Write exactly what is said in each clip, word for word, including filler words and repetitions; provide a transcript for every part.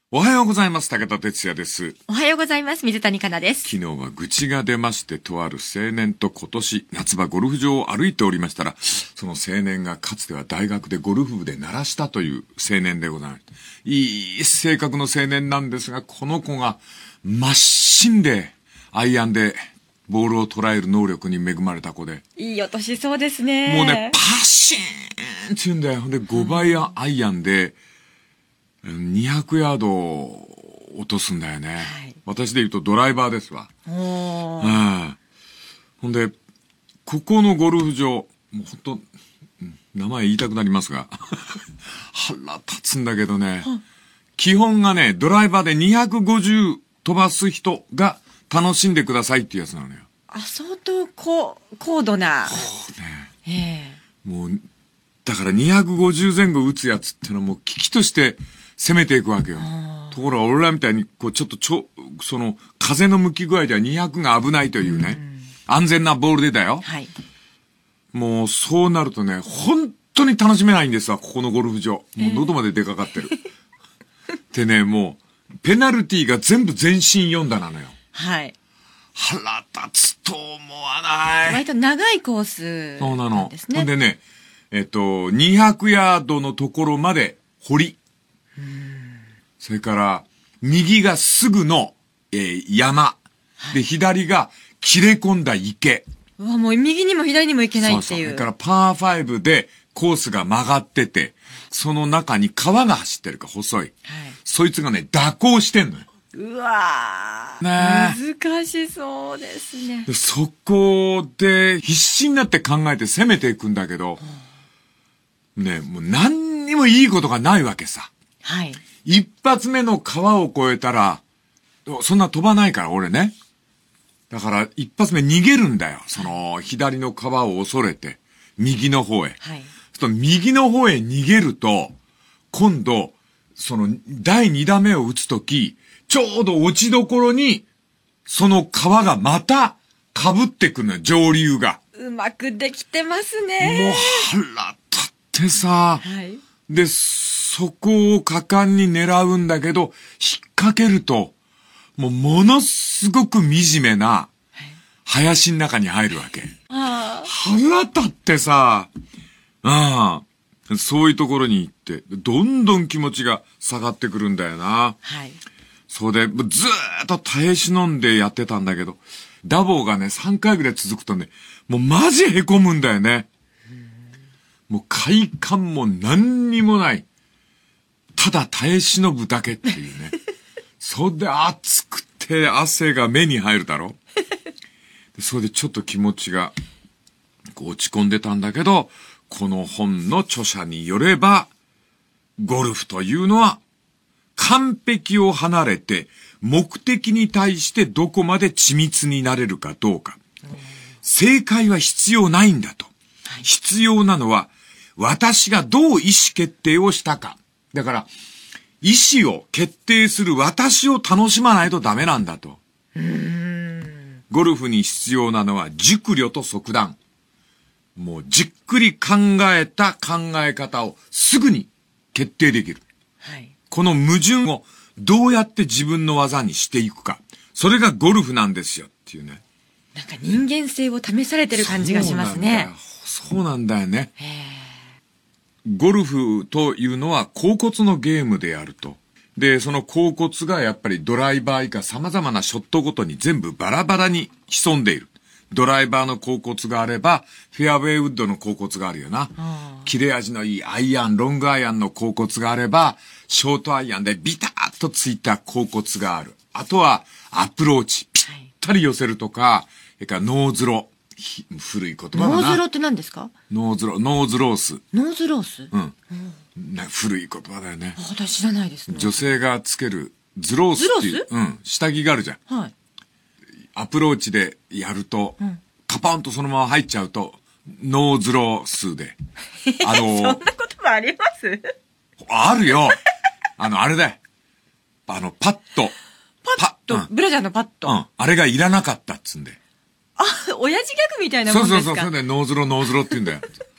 おはようございます。武田哲也です。 おはようございます。水谷香奈です。 昨日は愚痴が出まして、とある青年と今年夏場ゴルフ場を歩いておりましたら、その青年がかつては大学でゴルフ部で鳴らしたという青年でございます。いい性格の青年なんですが、この子が真芯でアイアンでボールを捉える能力に恵まれた子で。 いい音しそうですね。 もうね、パシーンって言うんだよ。で、ごばいアイアンで、にひゃくヤード落とすんだよね。はい、私で言うとドライバーですわ。 おー。 うん。ほんで、ここのゴルフ場、もうほんと、名前言いたくなりますが、腹立つんだけどね、基本がね、ドライバーでにひゃくごじゅう飛ばす人が楽しんでくださいっていうやつなのよ。 あ、相当こ高度な。 そうね。 ええー。 もう、だからにひゃくごじゅう前後打つやつってのはもう危機として、攻めていくわけよ。ところが俺らみたいに、こうちょっとちょ、その、風の向き具合ではにひゃくが危ないというね。う安全なボールでだよ。 はい。 もうそうなるとね、本当に楽しめないんですわ、ここのゴルフ場。もう喉まで出かかってる。えー、でね、もう、ペナルティーが全部全身よん打なのよ。 はい。 腹立つと思わない。 割と長いコース、ね。 そうなの。ほんでね、えっと、にひゃくヤードのところまで堀。それから、右がすぐの、えー、山。で、左が切れ込んだ池。 うわ、もう右にも左にも行けないっていう。そうそう。 それからパーファイブでコースが曲がってて、その中に川が走ってるか細い。はい。そいつがね、蛇行してんのよ。 うわー。 ねえ。難しそうですね。 でそこで必死になって考えて攻めていくんだけど、うん、ね、もう何にもいいことがないわけさ。 はい。 一発目の川を越えたら、そんな飛ばないから俺ね。だから一発目逃げるんだよ。その左の川を恐れて、右の方へ。はい。その右の方へ逃げると、今度、その第二打目を打つとき、ちょうど落ちどころに、その川がまた被ってくるのよ、上流が。 うまくできてますね。 もう腹立ってさ。 はい。 で、そこを果敢に狙うんだけど、引っ掛けると、もうものすごく惨めな、林の中に入るわけ。 あ腹立ってさ、ああ、そういうところに行って、どんどん気持ちが下がってくるんだよな。 はい。 そうで、ずーっと耐え忍んでやってたんだけど、ダボーがね、さんかいぐらい続くとね、もうマジ凹むんだよね。もう快感も何にもない。ただ耐え忍ぶだけっていうね。それで暑くて汗が目に入るだろ。それでちょっと気持ちがこう落ち込んでたんだけど、この本の著者によれば、ゴルフというのは完璧を離れて目的に対してどこまで緻密になれるかどうか。正解は必要ないんだと。必要なのは私がどう意思決定をしたか。だから、意思を決定する私を楽しまないとダメなんだと。 うーん。 ゴルフに必要なのは熟慮と即断。もうじっくり考えた考え方をすぐに決定できる。 はい。 この矛盾をどうやって自分の技にしていくか。それがゴルフなんですよっていうね。 なんか人間性を試されてる感じがしますね。 そうなんだよ。そうなんだよね。 へー。 ゴルフというのは甲骨のゲームであると。で、その甲骨がやっぱりドライバー以下様々なショットごとに全部バラバラに潜んでいる。ドライバーの甲骨があれば、フェアウェイウッドの甲骨があるよな。切れ味のいいアイアン、ロングアイアンの甲骨があれば、ショートアイアンでビタッとついた甲骨がある。あとはアプローチ、ぴったり寄せるとか、それからノーズロ。古い言葉だな。 ノーズロって何ですか？ ノーズロ、ノーズロース。 ノーズロース？ うん。な古い言葉だよね。 私知らないですね。 女性がつけるズロースっていう。 ズロース？ うん。下着があるじゃん。 はい。 アプローチでやると、うん、カパンとそのまま入っちゃうと、ノーズロースで。 あのー、そんな言葉あります？ あるよ。あの、あれだよ。あの、パッと。 パッと、うん、ブラジャーのパッと。 うん。あれがいらなかったっつんで。 あ、親父ギャグみたいなもんですか？ そうそうそう、それでノーズロノーズロって言うんだよ。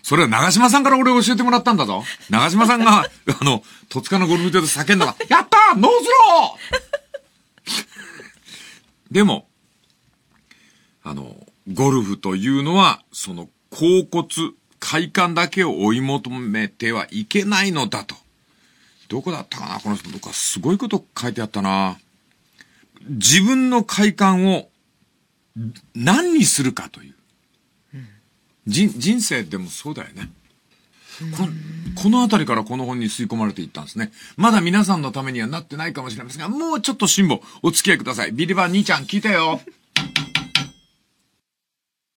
それは長島さんから俺教えてもらったんだぞ。長島さんが、あの、戸塚のゴルフ場で叫んだが、やったーノースローでも、あの、ゴルフというのは、その、甲骨、快感だけを追い求めてはいけないのだと。どこだったかなこの人、どっかすごいこと書いてあったな。自分の快感を何にするかという。人人生でもそうだよね。この、このあたりからこの本に吸い込まれていったんですね。まだ皆さんのためにはなってないかもしれませんが、もうちょっと辛抱お付き合いください。ビリバン兄ちゃん聞いてよ。